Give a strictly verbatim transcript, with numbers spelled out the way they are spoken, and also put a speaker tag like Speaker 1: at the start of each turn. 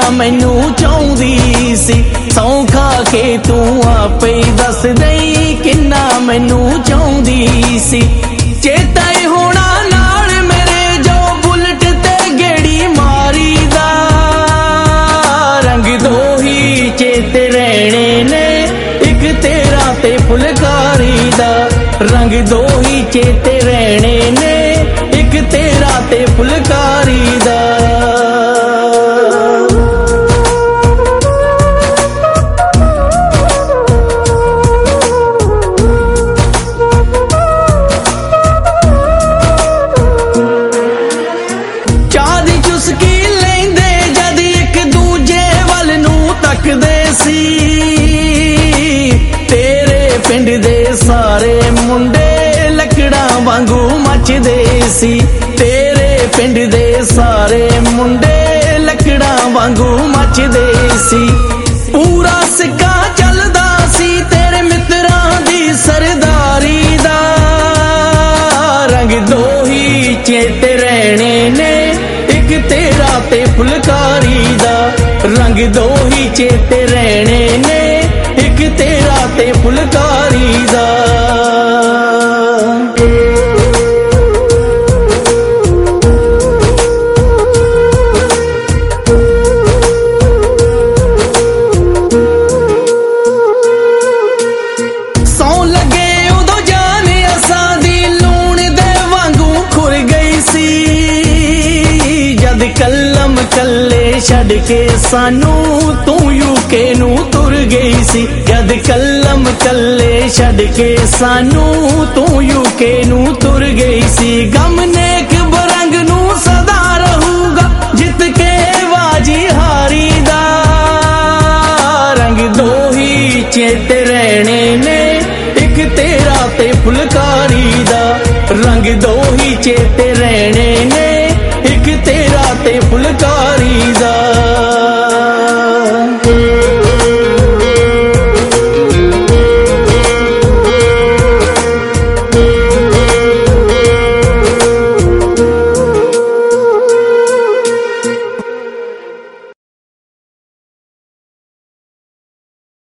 Speaker 1: मैनू चाहुंदी सी। सौ खा के तू आपे दस दई किन्ना मैनू चाहुंदी सी। चेता ही होना नाल मेरे जो बुलट ते गेड़ी मारी दा। रंग दो ही चेते रहने ने एक तेरा ते फुलकारी दा। रंग दो ही चेते रहने ने एक तेरा ते फुलकारी दा। तेरे पिंड दे सारे मुंडे लकड़ा वांगू मचदे सी। तेरे पिंड दे सारे मुंडे लकड़ा वांगू मचदे सी। पूरा सिक्का चलदा सी तेरे मित्रां दी सरदारी दा। रंग दो ही चेते रहने ने एक तेरा ते फुलकारी दा। रंग दो ही चेते रहने ने एक तेरा ते फुलकारी दा। सौ लगे उदों जान असां दी लूण दे वांगू खुर गई सी। जद कलम कल्ले छड़ के सानू तू यूके नू तुर गई सी। जद कलम कल्ले छड़ के सानू तू यूके नू तुर गई सी। गम नेक बरंग नू सदा रहूगा जित के बाजी हारी दा। रंग दो ही चेते रहने ने एक तेरा ते फुलकारी दा। रंग दो ही चेते रहने ने एक तेरा ते फुलकारी